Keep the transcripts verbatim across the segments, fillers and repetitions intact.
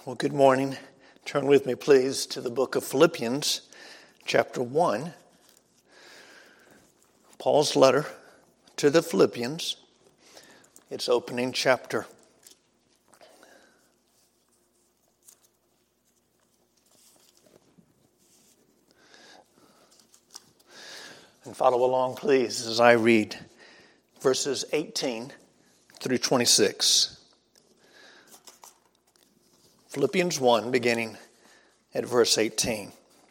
Well, good morning. Turn with me, please, to the book of Philippians, chapter one. Paul's letter to the Philippians, its opening chapter. And follow along, please, as I read verses eighteen through twenty-six. Philippians one, beginning at verse eighteen.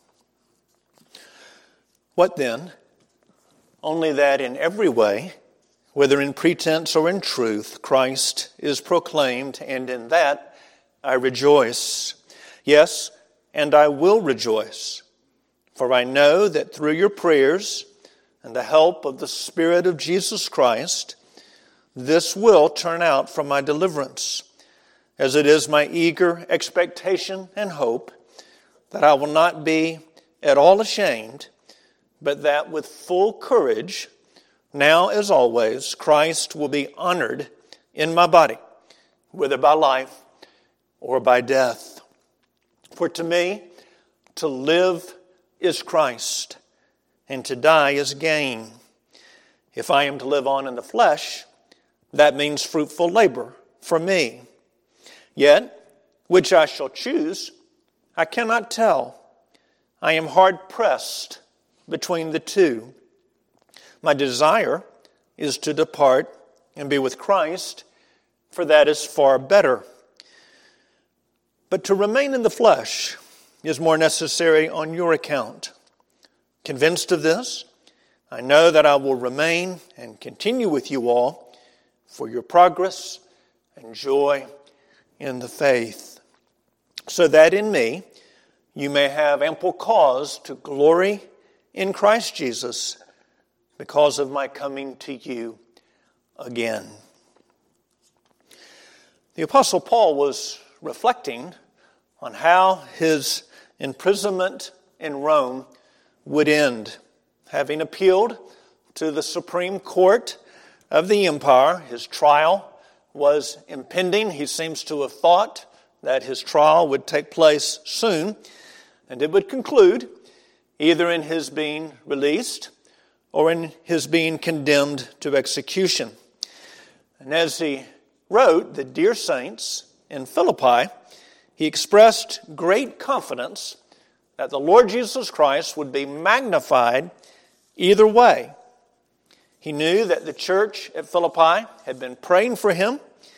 What then? Only that in every way, whether in pretense or in truth, Christ is proclaimed, and in that I rejoice. Yes, and I will rejoice, for I know that through your prayers and the help of the Spirit of Jesus Christ, this will turn out for my deliverance, as it is my eager expectation and hope that I will not be at all ashamed, but that with full courage, now as always, Christ will be honored in my body, whether by life or by death. For to me, to live is Christ, and to die is gain. If I am to live on in the flesh, that means fruitful labor for me. Yet, which I shall choose, I cannot tell. I am hard-pressed between the two. My desire is to depart and be with Christ, for that is far better. But to remain in the flesh is more necessary on your account. Convinced of this, I know that I will remain and continue with you all for your progress and joy in the faith, so that in me you may have ample cause to glory in Christ Jesus because of my coming to you again. The Apostle Paul was reflecting on how his imprisonment in Rome would end. Having appealed to the Supreme Court of the empire, his trial was impending. He seems to have thought that his trial would take place soon, and it would conclude either in his being released or in his being condemned to execution. And as he wrote the dear saints in Philippi, he expressed great confidence that the Lord Jesus Christ would be magnified either way. He knew that the church at Philippi had been praying for him,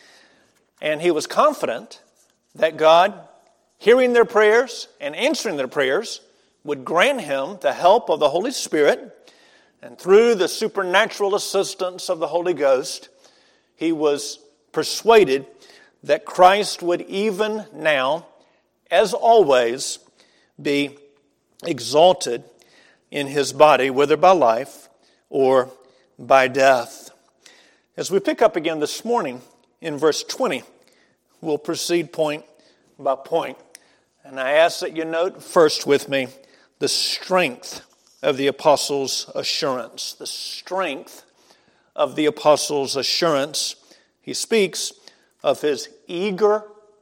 and he was confident that God, hearing their prayers and answering their prayers, would grant him the help of the Holy Spirit, and through the supernatural assistance of the Holy Ghost, he was persuaded that Christ would even now, as always, be exalted in his body, whether by life or by death. As we pick up again this morning in verse twenty, we'll proceed point by point. And I ask that you note first with me the strength of the apostles' assurance. The strength of the apostles' assurance. He speaks of his eager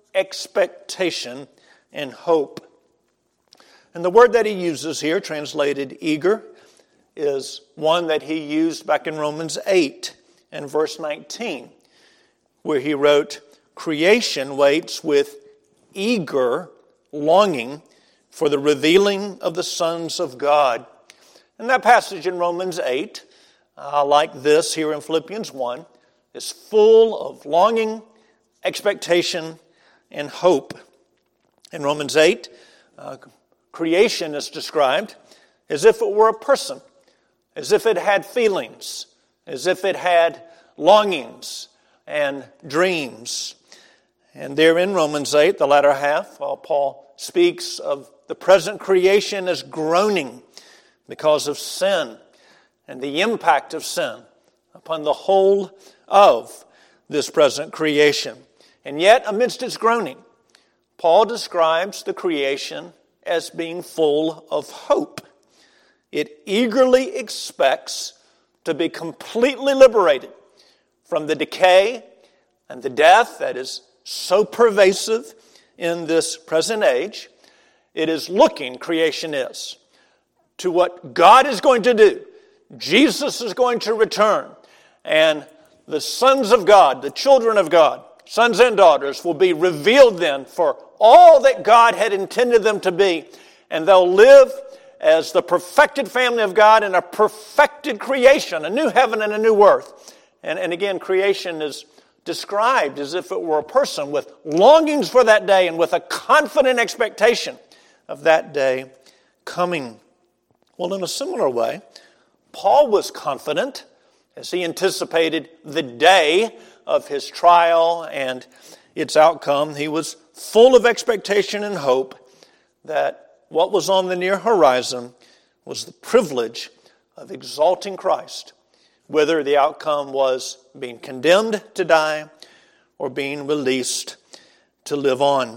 expectation and hope. And the word that he uses here, translated eager, is one that he used back in Romans eight and verse nineteen, where he wrote, "Creation waits with eager longing for the revealing of the sons of God." And that passage in Romans eight, uh, like this here in Philippians one, is full of longing, expectation, and hope. In Romans eight, uh, creation is described as if it were a person, as if it had feelings, as if it had longings and dreams. And there in Romans eight, the latter half, while Paul speaks of the present creation as groaning because of sin and the impact of sin upon the whole of this present creation. And yet, amidst its groaning, Paul describes the creation as being full of hope. It eagerly expects to be completely liberated from the decay and the death that is so pervasive in this present age. It is looking, creation is, to what God is going to do. Jesus is going to return, and the sons of God, the children of God, sons and daughters, will be revealed then for all that God had intended them to be, and they'll live as the perfected family of God in a perfected creation, a new heaven and a new earth. And, and again, creation is described as if it were a person with longings for that day and with a confident expectation of that day coming. Well, in a similar way, Paul was confident as he anticipated the day of his trial and its outcome. He was full of expectation and hope that what was on the near horizon was the privilege of exalting Christ, whether the outcome was being condemned to die or being released to live on.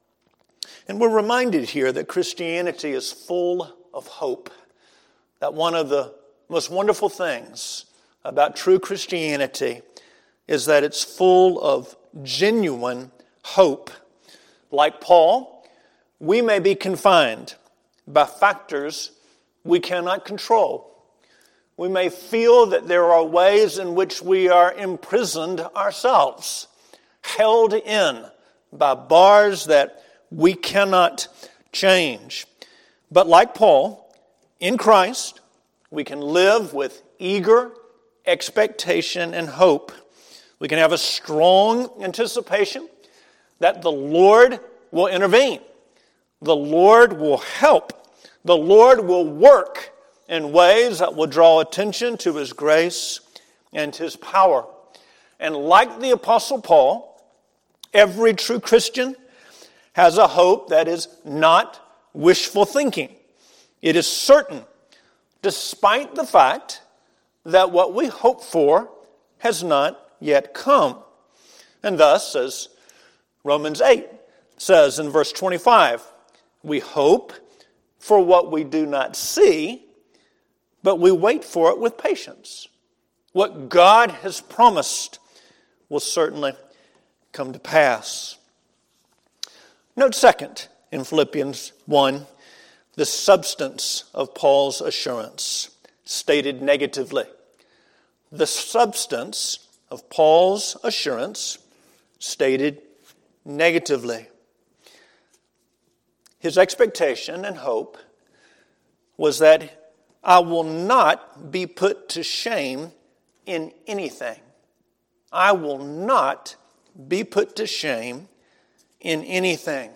And we're reminded here that Christianity is full of hope, that one of the most wonderful things about true Christianity is that it's full of genuine hope. Like Paul, we may be confined by factors we cannot control. We may feel that there are ways in which we are imprisoned ourselves, held in by bars that we cannot change. But like Paul, in Christ, we can live with eager expectation and hope. We can have a strong anticipation that the Lord will intervene. The Lord will help. The Lord will work in ways that will draw attention to His grace and His power. And like the Apostle Paul, every true Christian has a hope that is not wishful thinking. It is certain, despite the fact that what we hope for has not yet come. And thus, as Romans eight says in verse twenty-five, we hope for what we do not see, but we wait for it with patience. What God has promised will certainly come to pass. Note second, in Philippians one, the substance of Paul's assurance, stated negatively. The substance of Paul's assurance, stated negatively. His expectation and hope was that I will not be put to shame in anything. I will not be put to shame in anything.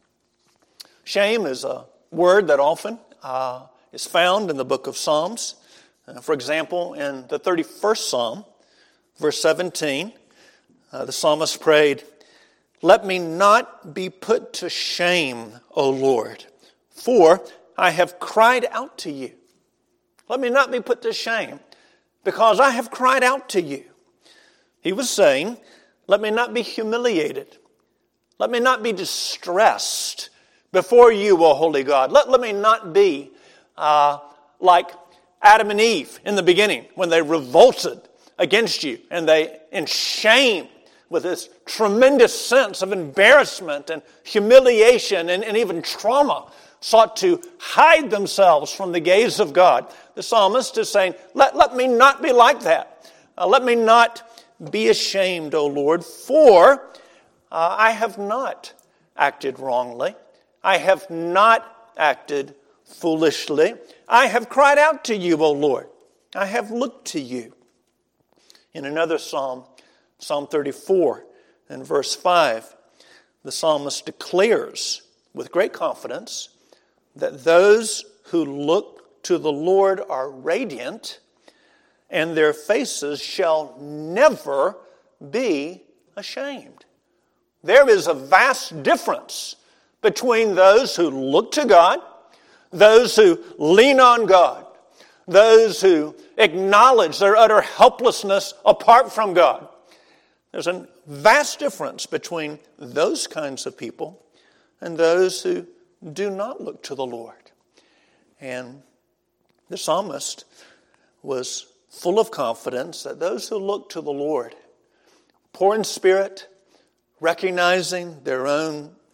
Shame is a word that often uh, is found in the book of Psalms. Uh, for example, in the thirty-first Psalm, verse seventeen, uh, the psalmist prayed, "Let me not be put to shame, O Lord, for I have cried out to you." Let me not be put to shame, because I have cried out to you. He was saying, let me not be humiliated. Let me not be distressed before you, O holy God. Let, let me not be uh, like Adam and Eve in the beginning when they revolted against you and they, in shame, with this tremendous sense of embarrassment and humiliation and, and even trauma, sought to hide themselves from the gaze of God. The psalmist is saying, let, let me not be like that. Uh, let me not be ashamed, O Lord, for uh, I have not acted wrongly. I have not acted foolishly. I have cried out to you, O Lord. I have looked to you. In another psalm, Psalm thirty-four and verse five, the psalmist declares with great confidence that those who look to the Lord are radiant, and their faces shall never be ashamed. There is a vast difference between those who look to God, those who lean on God, those who acknowledge their utter helplessness apart from God. There's a vast difference between those kinds of people and those who do not look to the Lord. And the psalmist was full of confidence that those who look to the Lord, poor in spirit, recognizing their own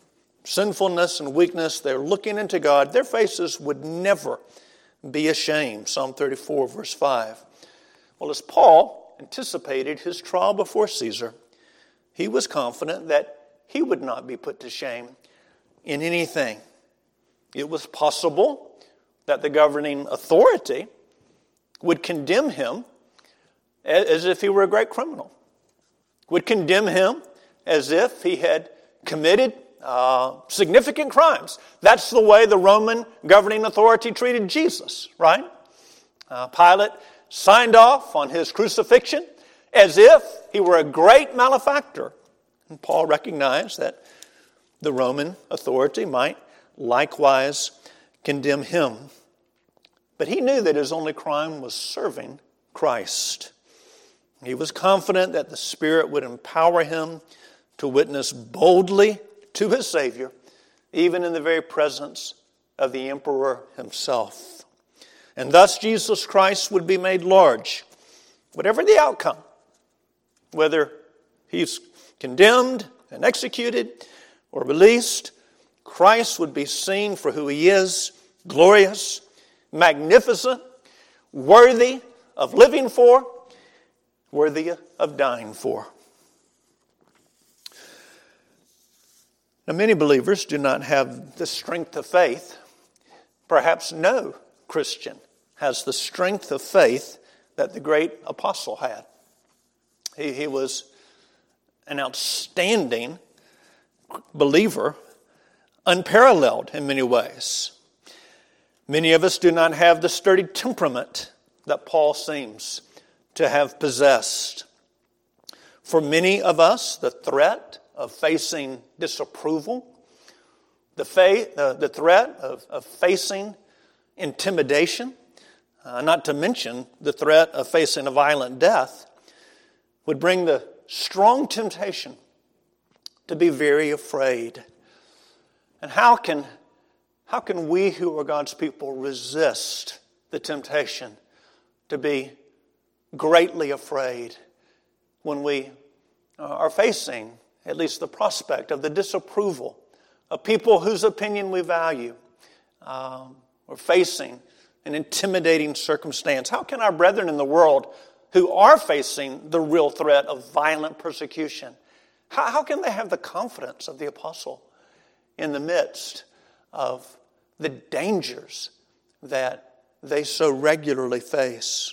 sinfulness and weakness, they're looking into God, their faces would never be ashamed. Psalm thirty-four, verse five. Well, as Paul anticipated his trial before Caesar, he was confident that he would not be put to shame in anything. It was possible that the governing authority would condemn him as if he were a great criminal, would condemn him as if he had committed uh, significant crimes. That's the way the Roman governing authority treated Jesus, right? Uh, Pilate signed off on his crucifixion as if he were a great malefactor. And Paul recognized that the Roman authority might likewise condemn him. But he knew that his only crime was serving Christ. He was confident that the Spirit would empower him to witness boldly to his Savior, even in the very presence of the emperor himself. And thus Jesus Christ would be made large, whatever the outcome, whether he's condemned and executed or released, Christ would be seen for who he is, glorious, magnificent, worthy of living for, worthy of dying for. Now, many believers do not have the strength of faith. Perhaps no Christian has the strength of faith that the great apostle had. He, he was an outstanding believer, unparalleled in many ways. Many of us do not have the sturdy temperament that Paul seems to have possessed. For many of us, the threat of facing disapproval, the, faith, uh, the threat of, of facing intimidation, uh, not to mention the threat of facing a violent death, would bring the strong temptation to be very afraid. And how can, how can we who are God's people resist the temptation to be greatly afraid when we are facing at least the prospect of the disapproval of people whose opinion we value, um, or facing an intimidating circumstance? How can our brethren in the world who are facing the real threat of violent persecution, how, how can they have the confidence of the apostle in the midst of the dangers that they so regularly face?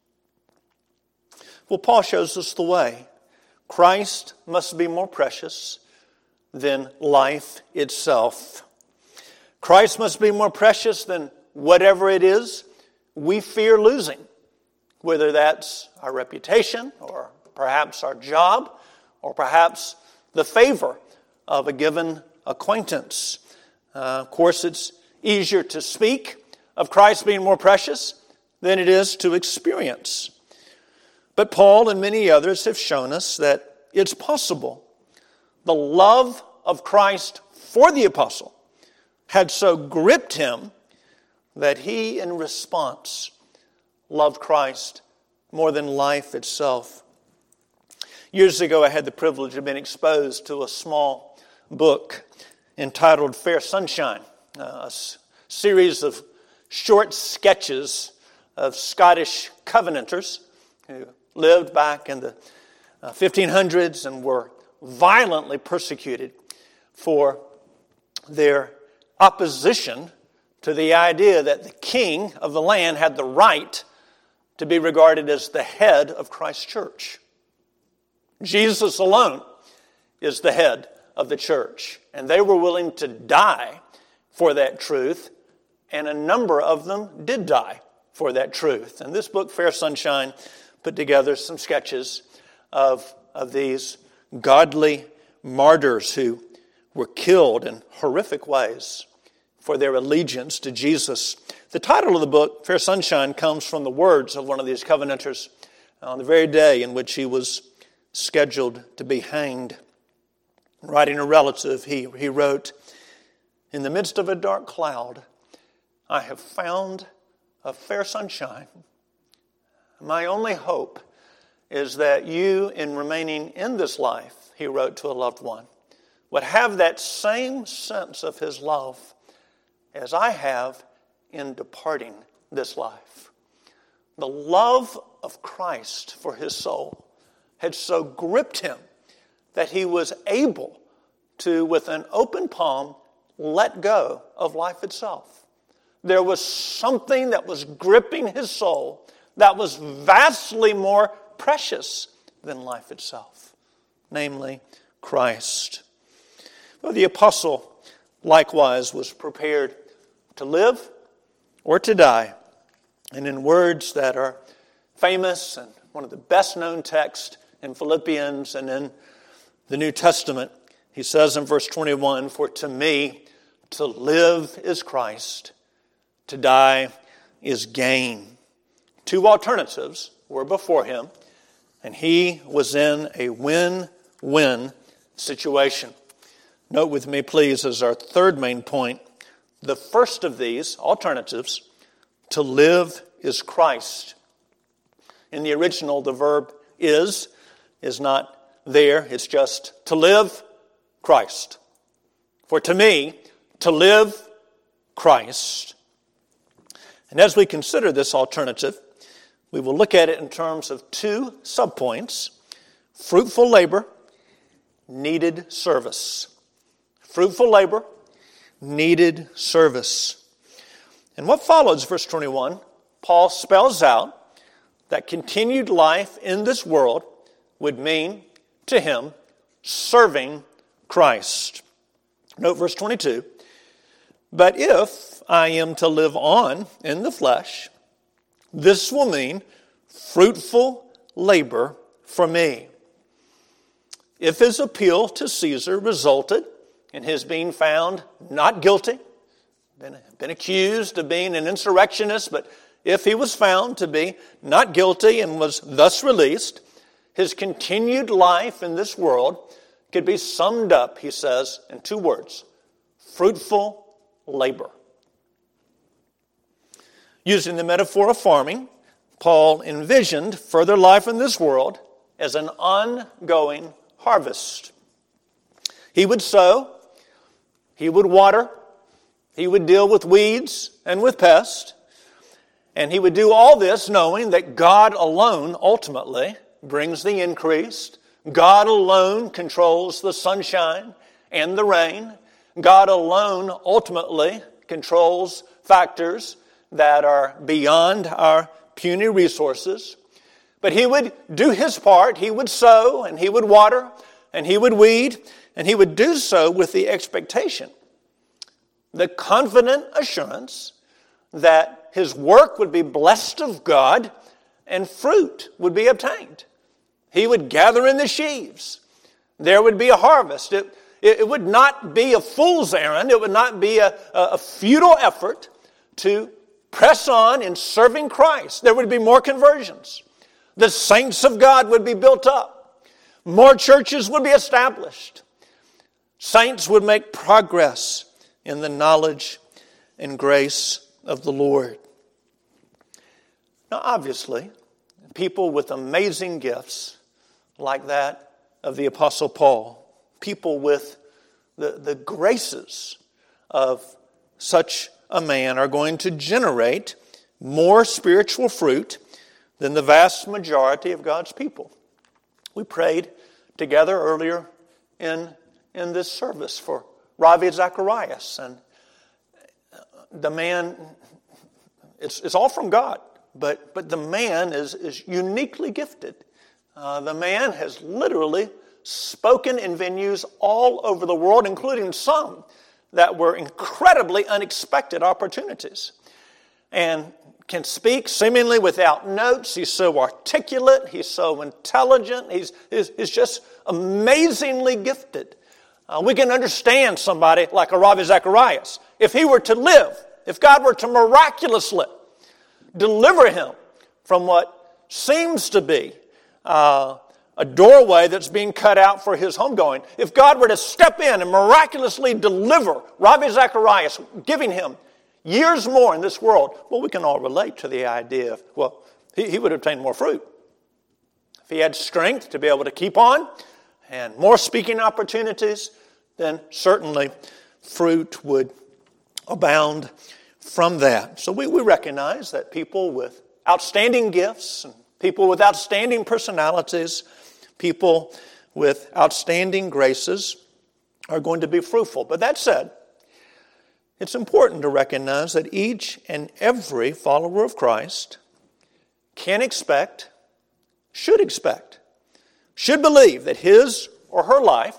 Well, Paul shows us the way. Christ must be more precious than life itself. Christ must be more precious than whatever it is we fear losing, whether that's our reputation or perhaps our job or perhaps the favor of a given acquaintance. Uh, of course, it's easier to speak of Christ being more precious than it is to experience. But Paul and many others have shown us that it's possible. The love of Christ for the apostle had so gripped him that he, in response, loved Christ more than life itself. Years ago, I had the privilege of being exposed to a small book entitled Fair Sunshine, a s- series of short sketches of Scottish Covenanters who lived back in the uh, fifteen hundreds and were violently persecuted for their opposition to the idea that the king of the land had the right to be regarded as the head of Christ's church. Jesus alone is the head of the church, and they were willing to die for that truth, and a number of them did die for that truth. And this book, Fair Sunshine, put together some sketches of, of these godly martyrs who were killed in horrific ways for their allegiance to Jesus. The title of the book, Fair Sunshine, comes from the words of one of these Covenanters on the very day in which he was scheduled to be hanged. Writing a relative, he, he wrote, "In the midst of a dark cloud, I have found a fair sunshine. My only hope is that you, in remaining in this life," he wrote to a loved one, would have that same sense of his love as I have in departing this life. The love of Christ for his soul had so gripped him that he was able to, with an open palm, let go of life itself. There was something that was gripping his soul that was vastly more precious than life itself, namely Christ. Well, the apostle likewise was prepared to live or to die. And in words that are famous and one of the best known texts in Philippians and in the New Testament, he says in verse twenty-one, "For to me to live is Christ, to die is gain." Two alternatives were before him, and he was in a win-win situation. Note with me, please, as our third main point, the first of these alternatives, to live is Christ. In the original, the verb is, is not there. It's just to live, Christ. For to me, to live, Christ. And as we consider this alternative, we will look at it in terms of two subpoints: fruitful labor, needed service. Fruitful labor, needed service. And what follows, verse twenty-one, Paul spells out that continued life in this world would mean to him serving Christ. Note verse twenty-two, "But if I am to live on in the flesh, this will mean fruitful labor for me." If his appeal to Caesar resulted in his being found not guilty, been, been accused of being an insurrectionist, but if he was found to be not guilty and was thus released, his continued life in this world could be summed up, he says, in two words: fruitful labor. Using the metaphor of farming, Paul envisioned further life in this world as an ongoing harvest. He would sow, he would water, he would deal with weeds and with pests, and he would do all this knowing that God alone ultimately brings the increase. God alone controls the sunshine and the rain. God alone ultimately controls factors that are beyond our puny resources. But he would do his part. He would sow and he would water and he would weed, and he would do so with the expectation, the confident assurance that his work would be blessed of God and fruit would be obtained. He would gather in the sheaves. There would be a harvest. It, it, it would not be a fool's errand. It would not be a, a futile effort to press on in serving Christ. There would be more conversions. The saints of God would be built up. More churches would be established. Saints would make progress in the knowledge and grace of the Lord. Now, obviously, people with amazing gifts like that of the Apostle Paul, people with the, the graces of such a man, are going to generate more spiritual fruit than the vast majority of God's people. We prayed together earlier in, in this service for Ravi Zacharias, and the man, it's, it's all from God, but, but the man is, is uniquely gifted. Uh, the man has literally spoken in venues all over the world, including some that were incredibly unexpected opportunities, and can speak seemingly without notes. He's so articulate. He's so intelligent. He's, he's, he's just amazingly gifted. Uh, we can understand somebody like a Ravi Zacharias. If he were to live, if God were to miraculously deliver him from what seems to be uh, a doorway that's being cut out for his homegoing, if God were to step in and miraculously deliver Ravi Zacharias, giving him years more in this world, well, we can all relate to the idea of, well, he, he would obtain more fruit. If he had strength to be able to keep on and more speaking opportunities, then certainly fruit would abound from that. So we, we recognize that people with outstanding gifts, and people with outstanding personalities, people with outstanding graces are going to be fruitful. But that said, it's important to recognize that each and every follower of Christ can expect, should expect, should believe that his or her life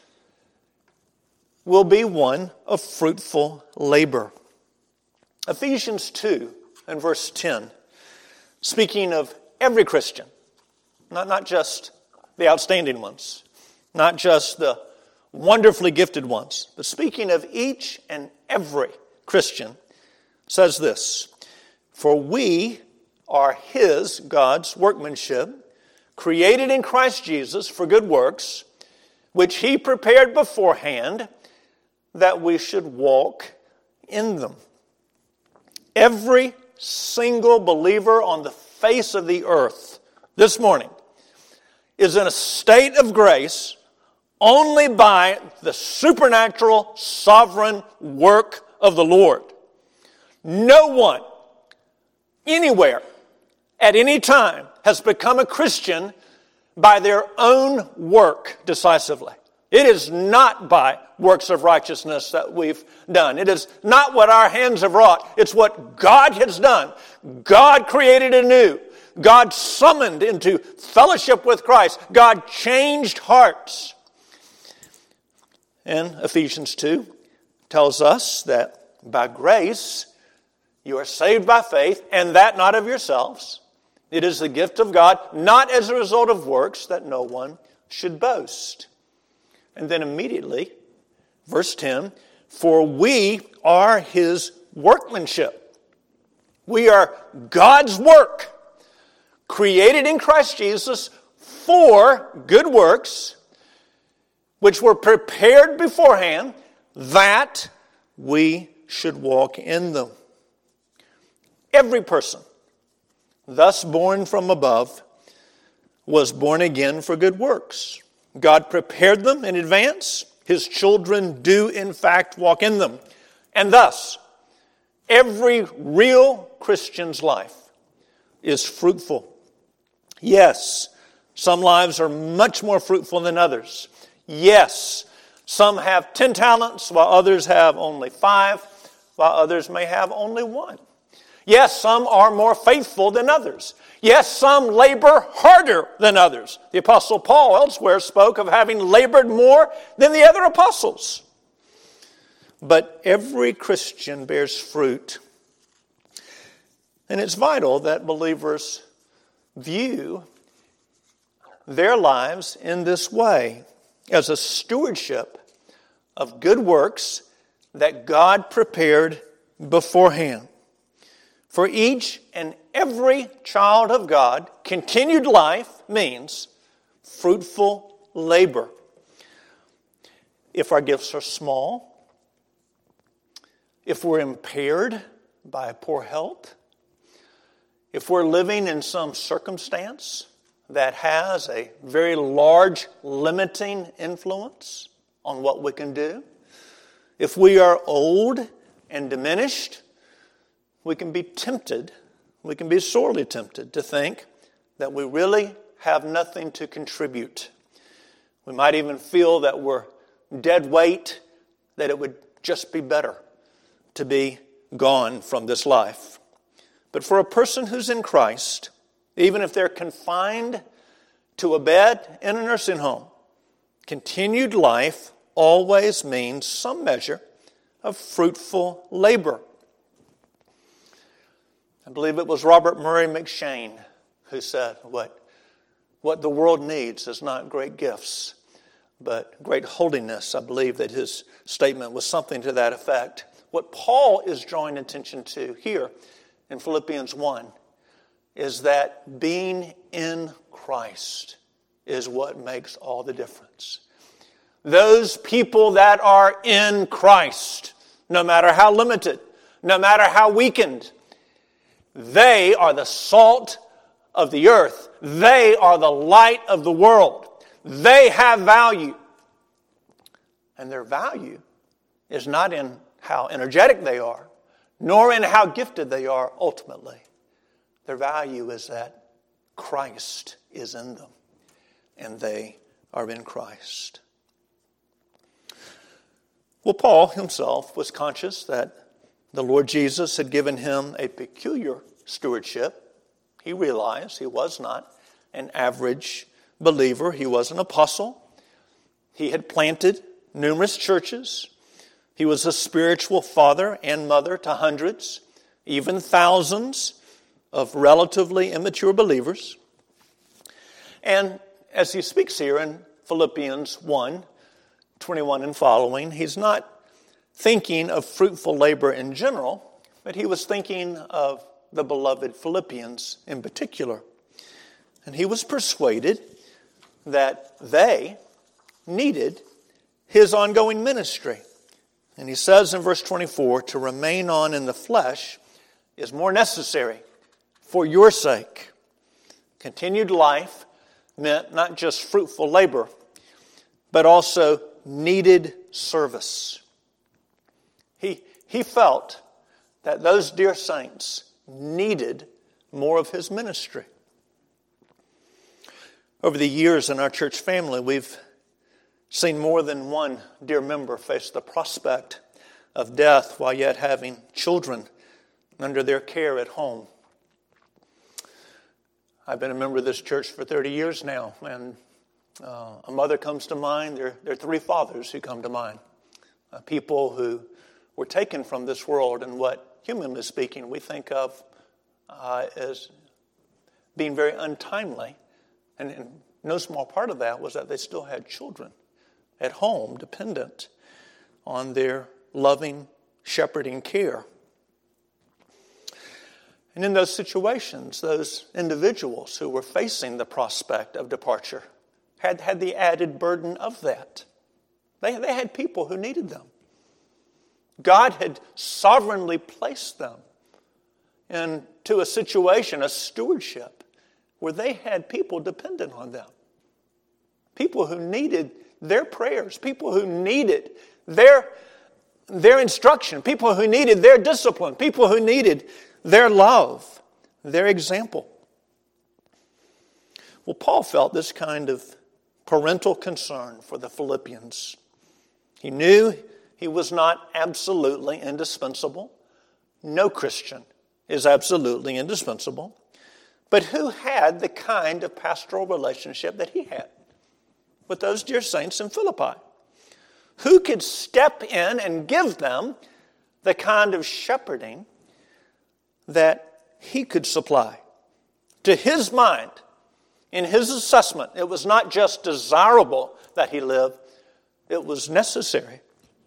will be one of fruitful labor. Ephesians two and verse ten, speaking of every Christian, not, not just the outstanding ones, not just the wonderfully gifted ones, but speaking of each and every Christian, says this: "For we are his," God's workmanship, "created in Christ Jesus for good works, which he prepared beforehand that we should walk in them." Every single believer on the face of the earth this morning is in a state of grace only by the supernatural, sovereign work of the Lord. No one, anywhere, at any time, has become a Christian by their own work decisively. It is not by works of righteousness that we've done. It is not what our hands have wrought. It's what God has done. God created anew. God summoned into fellowship with Christ. God changed hearts. And Ephesians two tells us that by grace you are saved by faith, and that not of yourselves. It is the gift of God, not as a result of works, that no one should boast. And then immediately, verse ten, "For we are his workmanship." We are God's work, created in Christ Jesus for good works, which were prepared beforehand, that we should walk in them. Every person thus born from above was born again for good works. God prepared them in advance. His children do, in fact, walk in them. And thus, every real Christian's life is fruitful. Yes, some lives are much more fruitful than others. Yes, some have ten talents while others have only five, while others may have only one. Yes, some are more faithful than others. Yes, some labor harder than others. The Apostle Paul elsewhere spoke of having labored more than the other apostles. But every Christian bears fruit. And it's vital that believers view their lives in this way, as a stewardship of good works that God prepared beforehand. For each and every child of God, continued life means fruitful labor. If our gifts are small, if we're impaired by poor health, if we're living in some circumstance that has a very large limiting influence on what we can do, if we are old and diminished, we can be tempted, we can be sorely tempted to think that we really have nothing to contribute. We might even feel that we're dead weight, that it would just be better to be gone from this life. But for a person who's in Christ, even if they're confined to a bed in a nursing home, continued life always means some measure of fruitful labor. I believe it was Robert Murray McShane who said, what, what the world needs is not great gifts, but great holiness. I believe that his statement was something to that effect. What Paul is drawing attention to here in Philippians one is that being in Christ is what makes all the difference. Those people that are in Christ, no matter how limited, no matter how weakened, they are the salt of the earth. They are the light of the world. They have value. And their value is not in how energetic they are, nor in how gifted they are ultimately. Their value is that Christ is in them, and they are in Christ. Well, Paul himself was conscious that the Lord Jesus had given him a peculiar stewardship. He realized he was not an average believer. He was an apostle. He had planted numerous churches. He was a spiritual father and mother to hundreds, even thousands of relatively immature believers. And as he speaks here in Philippians one, twenty-one and following, he's not thinking of fruitful labor in general, but he was thinking of the beloved Philippians in particular. And he was persuaded that they needed his ongoing ministry. And he says in verse twenty-four, to remain on in the flesh is more necessary for your sake. Continued life meant not just fruitful labor, but also needed service. He, he felt that those dear saints needed more of his ministry. Over the years in our church family, we've seen more than one dear member face the prospect of death while yet having children under their care at home. I've been a member of this church for thirty years now, and uh, a mother comes to mind. There, there are three fathers who come to mind. Uh, people who were taken from this world in what, humanly speaking, we think of uh, as being very untimely. And, and no small part of that was that they still had children at home, dependent on their loving, shepherding care. And in those situations, those individuals who were facing the prospect of departure had had the added burden of that. They, they had people who needed them. God had sovereignly placed them into a situation, a stewardship, where they had people dependent on them. People who needed their prayers, people who needed their, their instruction, people who needed their discipline, people who needed their love, their example. Well, Paul felt this kind of parental concern for the Philippians. He knew he was not absolutely indispensable. No Christian is absolutely indispensable. But who had the kind of pastoral relationship that he had with those dear saints in Philippi? Who could step in and give them the kind of shepherding that he could supply? To his mind, in his assessment, it was not just desirable that he live, it was necessary.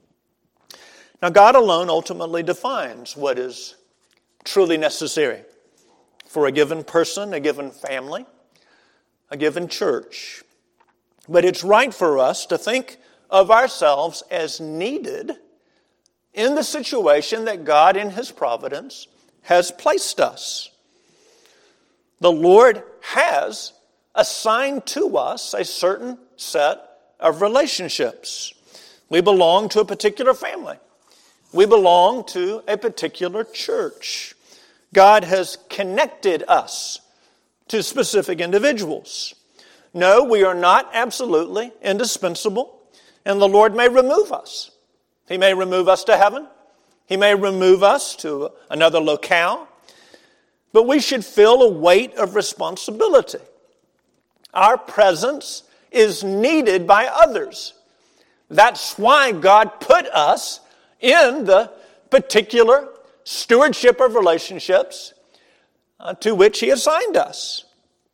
Now, God alone ultimately defines what is truly necessary for a given person, a given family, a given church. But it's right for us to think of ourselves as needed in the situation that God in His providence has placed us. The Lord has assigned to us a certain set of relationships. We belong to a particular family. We belong to a particular church. God has connected us to specific individuals. No, we are not absolutely indispensable, and the Lord may remove us. He may remove us to heaven. He may remove us to another locale. But we should feel a weight of responsibility. Our presence is needed by others. That's why God put us in the particular stewardship of relationships uh, to which He assigned us.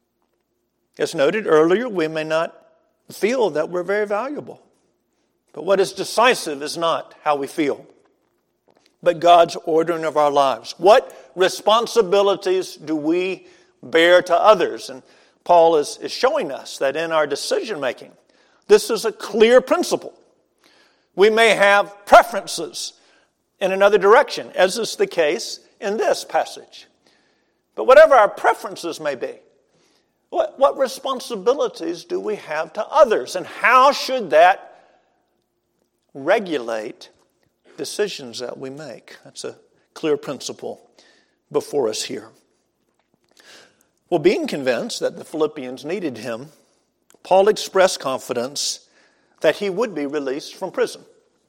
As noted earlier, we may not feel that we're very valuable. But what is decisive is not how we feel, but God's ordering of our lives. What responsibilities do we bear to others? And Paul is, is showing us that in our decision making, this is a clear principle. We may have preferences in another direction, as is the case in this passage. But whatever our preferences may be, what, what responsibilities do we have to others? And how should that regulate decisions that we make. That's a clear principle before us here. Well, being convinced that the Philippians needed him, Paul expressed confidence that he would be released from prison.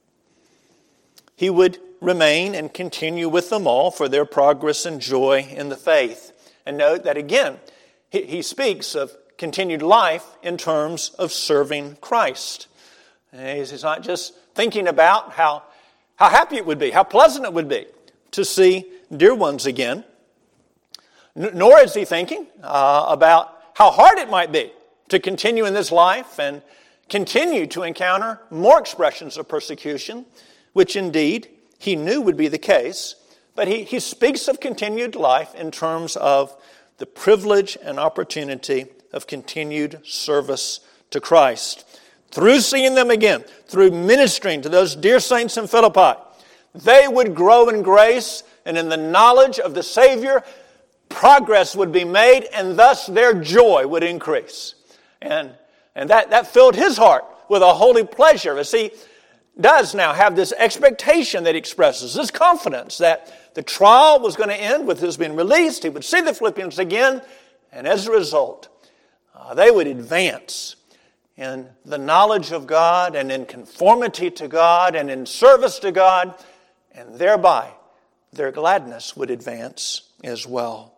He would remain and continue with them all for their progress and joy in the faith. And note that again, he, he speaks of continued life in terms of serving Christ. And he's not just thinking about how, how happy it would be, how pleasant it would be to see dear ones again. N- nor is he thinking uh, about how hard it might be to continue in this life and continue to encounter more expressions of persecution, which indeed he knew would be the case. But he, he speaks of continued life in terms of the privilege and opportunity of continued service to Christ. Through seeing them again, through ministering to those dear saints in Philippi, they would grow in grace and in the knowledge of the Savior. Progress would be made, and thus their joy would increase. And, and that, that filled his heart with a holy pleasure as he does now have this expectation that he expresses, this confidence that the trial was going to end with his being released. He would see the Philippians again, and as a result, uh, they would advance in the knowledge of God and in conformity to God and in service to God, and thereby their gladness would advance as well.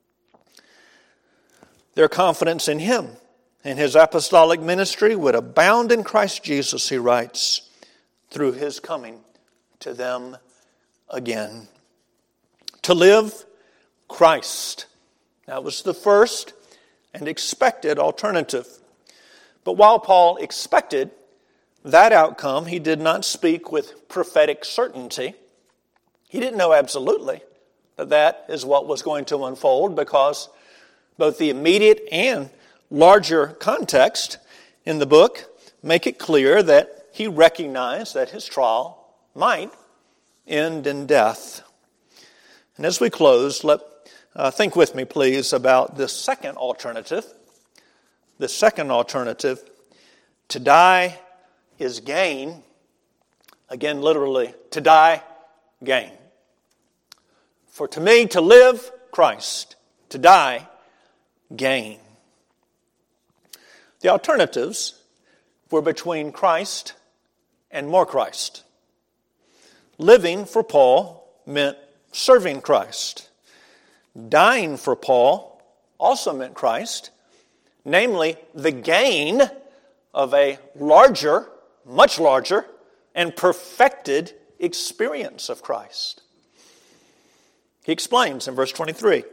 Their confidence in him and his apostolic ministry would abound in Christ Jesus, he writes, through his coming to them again. To live, Christ. That was the first and expected alternative. But while Paul expected that outcome, he did not speak with prophetic certainty. He didn't know absolutely that that is what was going to unfold, because both the immediate and larger context in the book make it clear that he recognized that his trial might end in death. And as we close, let uh, think with me, please, about the second alternative. The second alternative, to die is gain. Again, literally, to die, gain. For to me, to live, Christ. To die, gain. The alternatives were between Christ and more Christ. Living for Paul meant serving Christ. Dying for Paul also meant Christ, namely the gain of a larger, much larger, and perfected experience of Christ. He explains in verse twenty-three,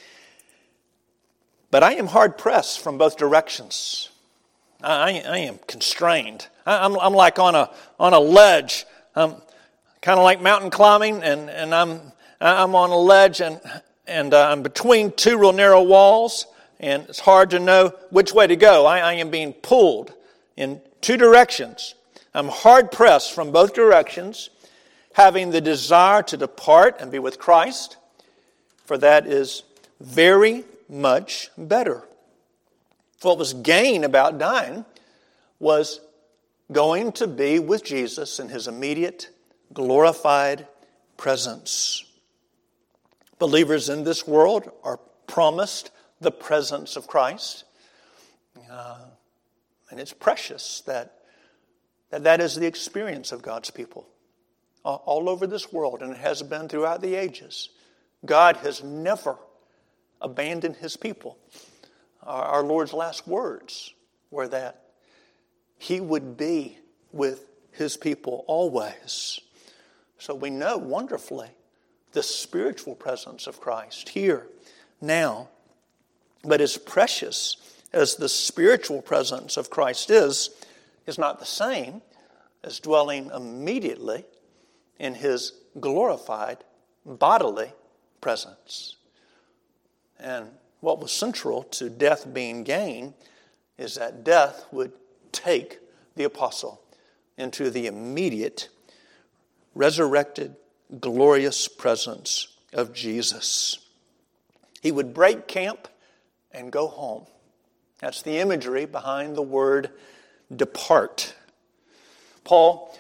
"But I am hard-pressed from both directions." I, I am constrained. I, I'm, I'm like on a on a ledge. I'm kind of like mountain climbing, and, and I'm I'm on a ledge, and and uh, I'm between two real narrow walls, and it's hard to know which way to go. I, I am being pulled in two directions. I'm hard-pressed from both directions, having the desire to depart and be with Christ, for that is very much better. What was gain about dying was going to be with Jesus in his immediate, glorified presence. Believers in this world are promised the presence of Christ. Uh, and it's precious that, that that is the experience of God's people all, all over this world, and it has been throughout the ages. God has never abandoned his people. Our Lord's last words were that he would be with his people always. So we know wonderfully the spiritual presence of Christ here, now. But as precious as the spiritual presence of Christ is, is not the same as dwelling immediately in his glorified bodily presence. And what was central to death being gain is that death would take the apostle into the immediate, resurrected, glorious presence of Jesus. He would break camp and go home. That's the imagery behind the word depart. Paul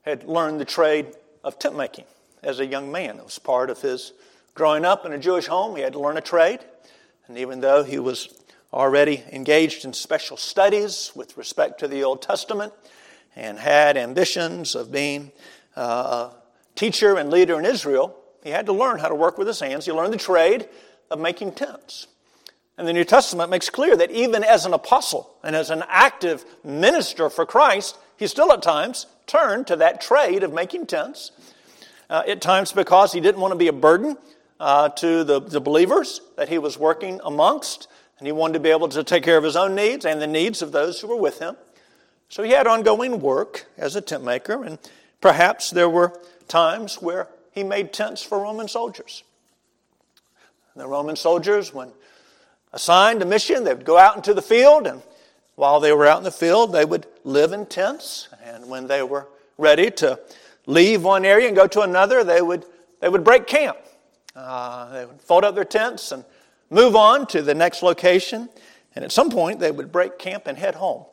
had learned the trade of tent making as a young man. It was part of his growing up in a Jewish home. He had to learn a trade. And even though he was already engaged in special studies with respect to the Old Testament and had ambitions of being uh, a teacher and leader in Israel, he had to learn how to work with his hands. He learned the trade of making tents. And the New Testament makes clear that even as an apostle and as an active minister for Christ, he still at times turned to that trade of making tents. Uh, at times because he didn't want to be a burden uh, to the, the believers that he was working amongst. And he wanted to be able to take care of his own needs and the needs of those who were with him. So he had ongoing work as a tent maker. And perhaps there were times where he made tents for Roman soldiers. The Roman soldiers, when assigned a mission, they would go out into the field, and while they were out in the field, they would live in tents. And when they were ready to leave one area and go to another, they would they would break camp. Uh, they would fold up their tents and move on to the next location. And at some point, they would break camp and head home.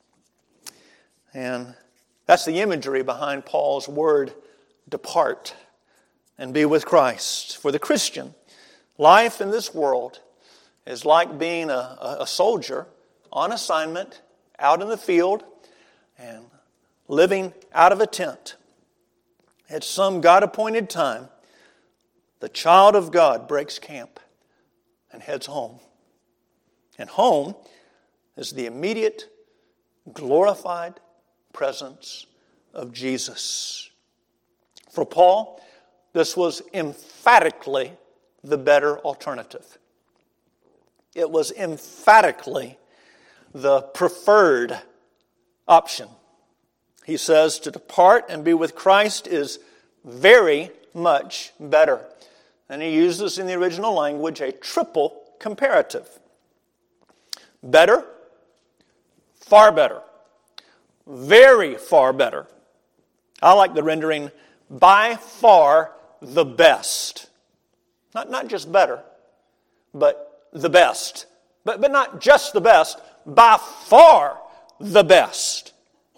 And that's the imagery behind Paul's word, depart and be with Christ. For the Christian, life in this world is like being a, a soldier on assignment out in the field and living out of a tent. At some God-appointed time, the child of God breaks camp and heads home. And home is the immediate, glorified presence of Jesus. For Paul, this was emphatically the better alternative. It was emphatically the preferred option. He says to depart and be with Christ is very much better. And he uses in the original language a triple comparative. Better, far better, very far better. I like the rendering, by far the best. Not, not just better, but the best. But, but not just the best, by far the best.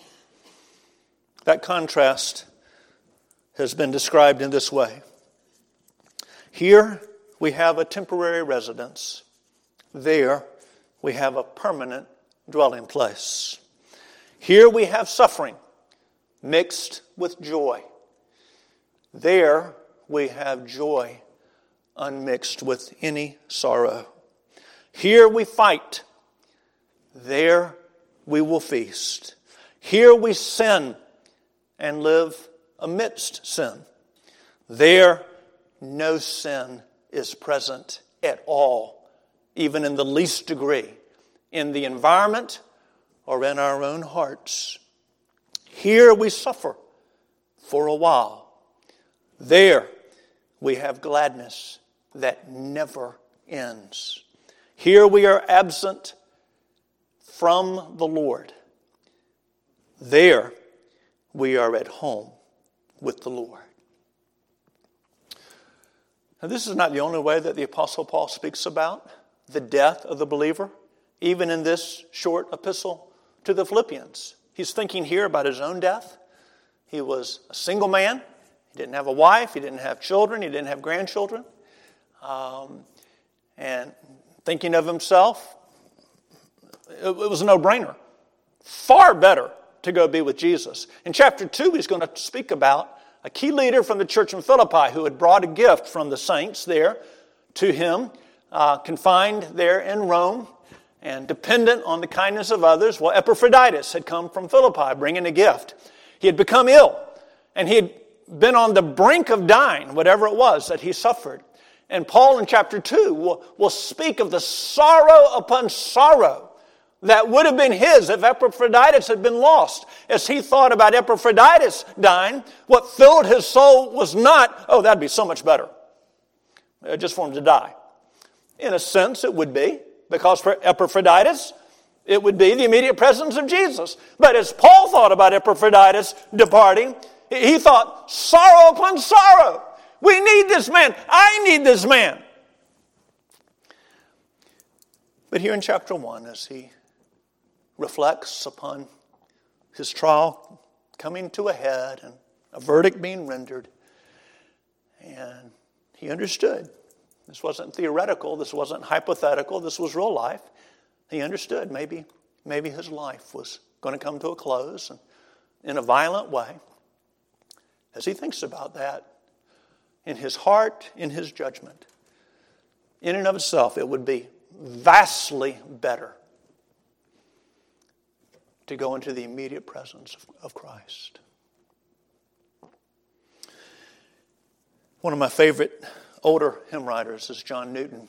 That contrast has been described in this way. Here we have a temporary residence. There we have a permanent dwelling place. Here we have suffering mixed with joy. There we have joy unmixed with any sorrow. Here we fight. There we will feast. Here we sin and live amidst sin. There no sin is present at all, even in the least degree, in the environment or in our own hearts. Here we suffer for a while. There we have gladness that never ends. Here we are absent from the Lord. There we are at home with the Lord. Now, this is not the only way that the Apostle Paul speaks about the death of the believer, even in this short epistle to the Philippians. He's thinking here about his own death. He was a single man. He didn't have a wife. He didn't have children. He didn't have grandchildren. Um, and thinking of himself, it, it was a no-brainer. Far better to go be with Jesus. In chapter two, he's going to speak about a key leader from the church in Philippi who had brought a gift from the saints there to him, uh, confined there in Rome and dependent on the kindness of others. Well, Epaphroditus had come from Philippi bringing a gift. He had become ill, and he had been on the brink of dying, whatever it was that he suffered. And Paul in chapter two will, will speak of the sorrow upon sorrow that would have been his if Epaphroditus had been lost. As he thought about Epaphroditus dying, what filled his soul was not, oh, that'd be so much better, uh, just for him to die. In a sense, it would be, because for Epaphroditus, it would be the immediate presence of Jesus. But as Paul thought about Epaphroditus departing, he thought, sorrow upon sorrow. We need this man. I need this man. But here in chapter one, as he reflects upon his trial coming to a head and a verdict being rendered. And he understood. This wasn't theoretical. This wasn't hypothetical. This was real life. He understood maybe, maybe his life was going to come to a close and in a violent way. As he thinks about that, in his heart, in his judgment, in and of itself, it would be vastly better to go into the immediate presence of, of Christ. One of my favorite older hymn writers is John Newton.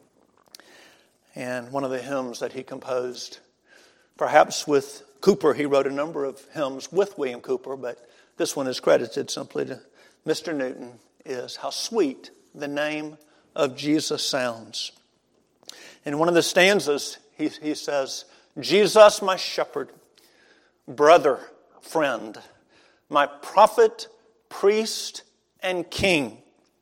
And one of the hymns that he composed, perhaps with Cooper, he wrote a number of hymns with William Cooper, but this one is credited simply to Mister Newton, is How Sweet the Name of Jesus Sounds. In one of the stanzas, he, he says, Jesus, my shepherd, brother, friend, my prophet, priest, and king,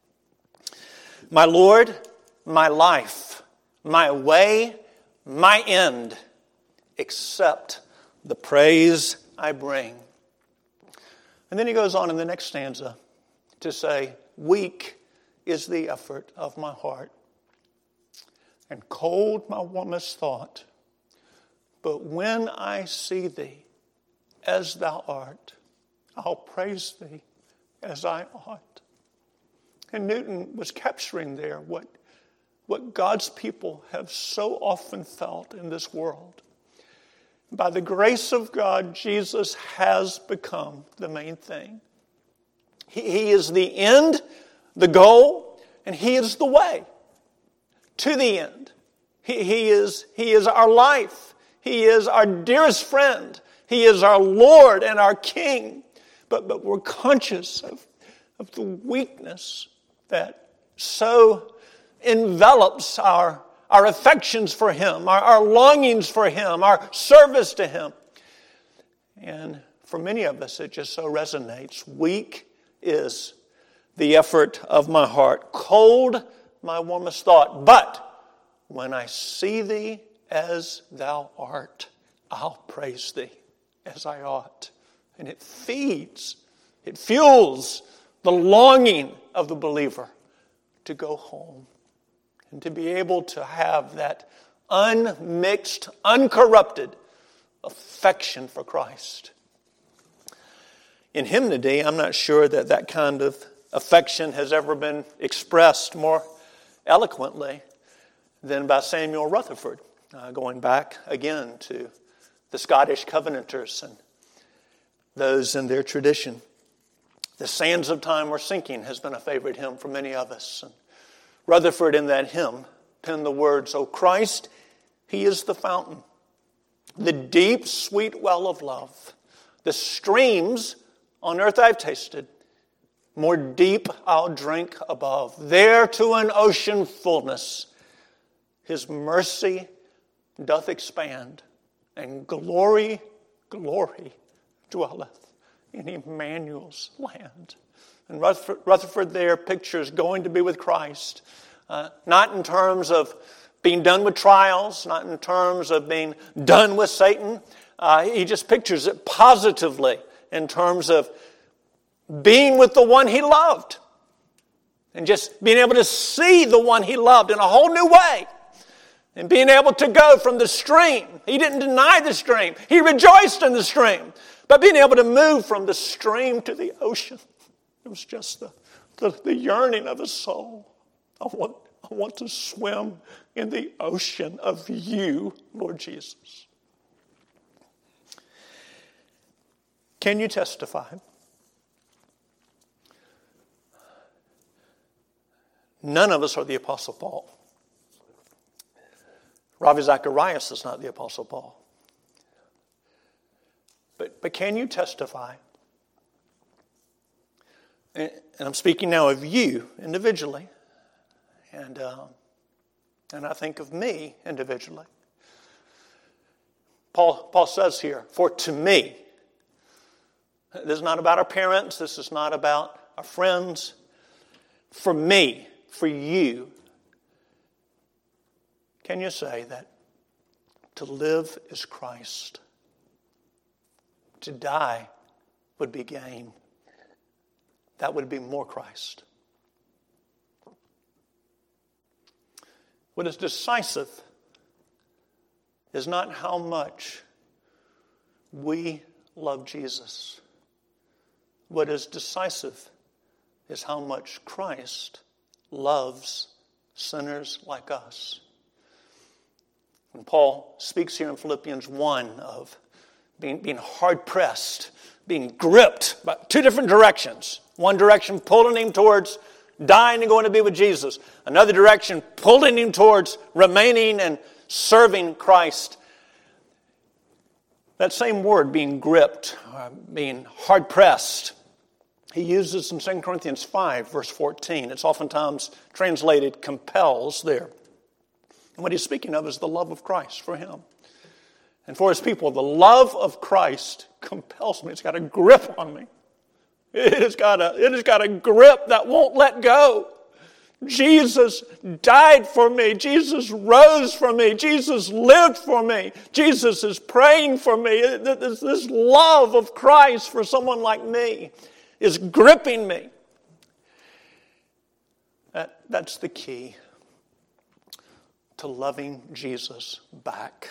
my Lord, my life, my way, my end, accept the praise I bring. And then he goes on in the next stanza to say, weak is the effort of my heart, and cold my warmest thought. But when I see thee as thou art, I'll praise thee as I ought. And Newton was capturing there what, what God's people have so often felt in this world. By the grace of God, Jesus has become the main thing. He, he is the end, the goal, and He is the way to the end. He, he, is, he is our life. He is our dearest friend. He is our Lord and our King. But, but we're conscious of, of the weakness that so envelops our, our affections for Him, our, our longings for Him, our service to Him. And for many of us, it just so resonates. Weak is the effort of my heart, cold my warmest thought. But when I see thee as thou art, I'll praise thee as I ought. And it feeds, it fuels the longing of the believer to go home and to be able to have that unmixed, uncorrupted affection for Christ. In hymnody, I'm not sure that that kind of affection has ever been expressed more eloquently than by Samuel Rutherford, uh, going back again to the Scottish Covenanters and those in their tradition. The Sands of Time Are Sinking has been a favorite hymn for many of us. And Rutherford in that hymn penned the words, O Christ, He is the fountain, the deep, sweet well of love. The streams on earth I've tasted, more deep I'll drink above. There to an ocean fullness His mercy doth expand, and glory, glory dwelleth in Emmanuel's land. And Rutherford, Rutherford there pictures going to be with Christ, uh, not in terms of being done with trials, not in terms of being done with Satan. Uh, he just pictures it positively in terms of being with the one he loved and just being able to see the one he loved in a whole new way. And being able to go from the stream. He didn't deny the stream. He rejoiced in the stream. But being able to move from the stream to the ocean. It was just the, the, the yearning of his soul. I want, I want to swim in the ocean of you, Lord Jesus. Can you testify? None of us are the Apostle Paul. Ravi Zacharias is not the Apostle Paul. But, but can you testify? And, and I'm speaking now of you individually. And, uh, and I think of me individually. Paul, Paul says here, for to me, this is not about our parents. This is not about our friends. For me, for you, can you say that to live is Christ, to die would be gain. That would be more Christ. What is decisive is not how much we love Jesus. What is decisive is how much Christ loves sinners like us. When Paul speaks here in Philippians one of being, being hard-pressed, being gripped by two different directions. One direction pulling him towards dying and going to be with Jesus. Another direction pulling him towards remaining and serving Christ. That same word, being gripped, uh, being hard-pressed, he uses in Second Corinthians five, verse fourteen. It's oftentimes translated compels there. And what he's speaking of is the love of Christ for him. And for his people, the love of Christ compels me. It's got a grip on me. It has got a, it has got a grip that won't let go. Jesus died for me. Jesus rose for me. Jesus lived for me. Jesus is praying for me. This, this love of Christ for someone like me is gripping me. That, that's the key to loving Jesus back.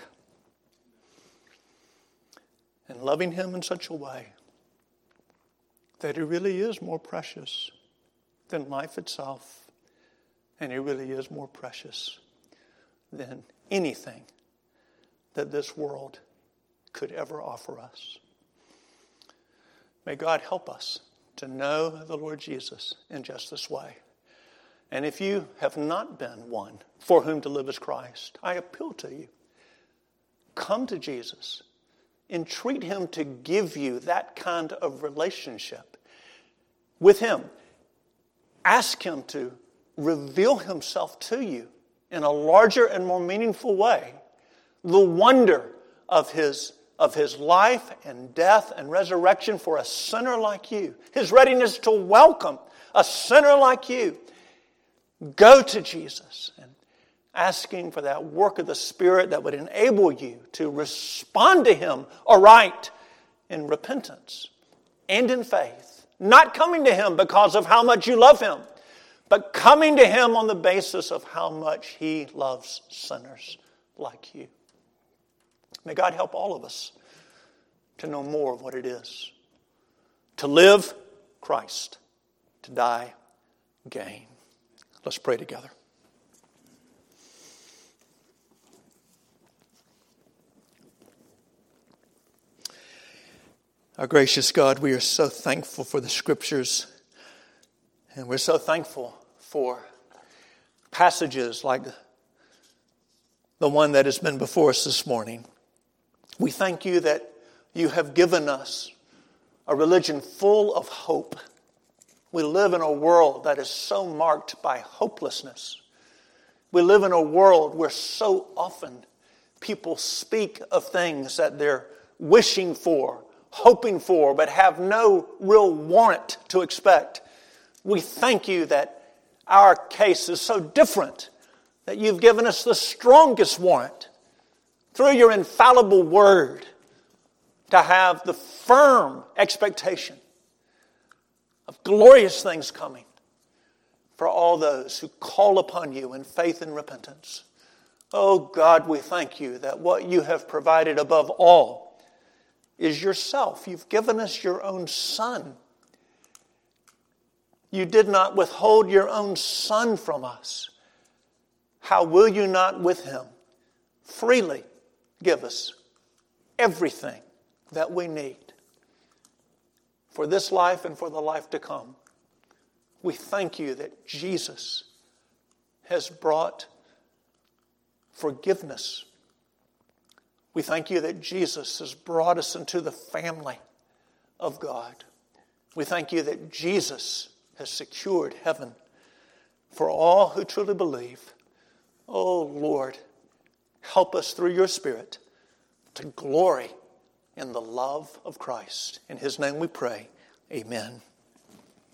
And loving him in such a way that he really is more precious than life itself. And he really is more precious than anything that this world could ever offer us. May God help us to know the Lord Jesus in just this way. And if you have not been one for whom to live as Christ, I appeal to you. Come to Jesus. Entreat him to give you that kind of relationship with him. Ask him to reveal himself to you in a larger and more meaningful way. The wonder of his, of his life and death and resurrection for a sinner like you. His readiness to welcome a sinner like you. Go to Jesus and asking for that work of the Spirit that would enable you to respond to him aright in repentance and in faith. Not coming to him because of how much you love him, but coming to him on the basis of how much he loves sinners like you. May God help all of us to know more of what it is to live Christ, to die gain. Let's pray together. Our gracious God, we are so thankful for the Scriptures, and we're so thankful for passages like the one that has been before us this morning. We thank you that you have given us a religion full of hope. We live in a world that is so marked by hopelessness. We live in a world where so often people speak of things that they're wishing for, hoping for, but have no real warrant to expect. We thank you that our case is so different, that you've given us the strongest warrant through your infallible word to have the firm expectation of glorious things coming for all those who call upon you in faith and repentance. Oh God, we thank you that what you have provided above all is yourself. You've given us your own Son. You did not withhold your own Son from us. How will you not with him freely give us everything that we need for this life and for the life to come? We thank you that Jesus has brought forgiveness. We thank you that Jesus has brought us into the family of God. We thank you that Jesus has secured heaven for all who truly believe. Oh Lord, help us through your Spirit to glory in the love of Christ. In his name we pray. Amen.